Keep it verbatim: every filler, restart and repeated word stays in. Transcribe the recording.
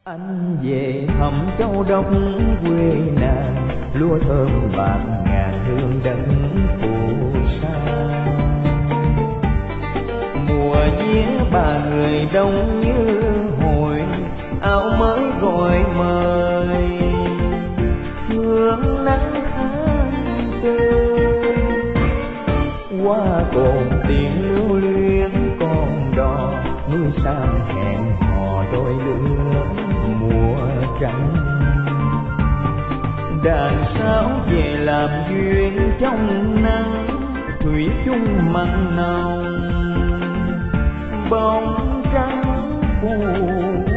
Anh về thăm châu đốc quê nàng, lúa thơm bạc ngàn hương đất phù sa. Mùa vía ba người đông như hồi, áo mới gọi mời, hương nắng tháng tươi. Qua cồn tiếng lưu luyến con đò, núi sam hẹn hò đôi lứa mùa trắng. Đàn sáo về làm duyên trong nắng, thủy chung mặn nồng bóng trắng phù